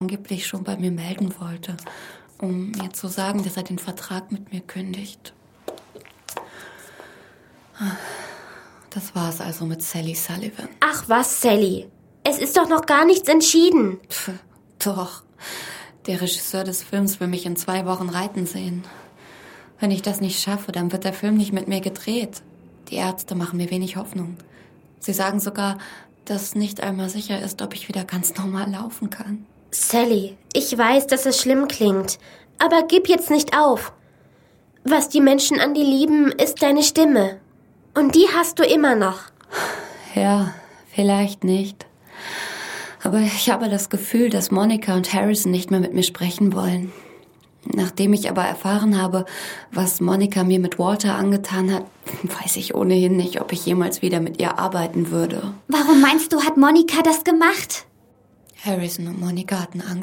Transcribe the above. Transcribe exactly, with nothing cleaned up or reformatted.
angeblich schon bei mir melden wollte, um mir zu sagen, dass er den Vertrag mit mir kündigt. Das war's also mit Sally Sullivan. Ach was, Sally. Es ist doch noch gar nichts entschieden. Pff, doch. Der Regisseur des Films will mich in zwei Wochen reiten sehen. Wenn ich das nicht schaffe, dann wird der Film nicht mit mir gedreht. Die Ärzte machen mir wenig Hoffnung. Sie sagen sogar, dass nicht einmal sicher ist, ob ich wieder ganz normal laufen kann. Sally, ich weiß, dass es schlimm klingt, aber gib jetzt nicht auf. Was die Menschen an dir lieben, ist deine Stimme. Und die hast du immer noch. Ja, vielleicht nicht. Aber ich habe das Gefühl, dass Monica und Harrison nicht mehr mit mir sprechen wollen. Nachdem ich aber erfahren habe, was Monica mir mit Walter angetan hat, weiß ich ohnehin nicht, ob ich jemals wieder mit ihr arbeiten würde. Warum meinst du, hat Monica das gemacht? Harrison und Monica hatten Angst.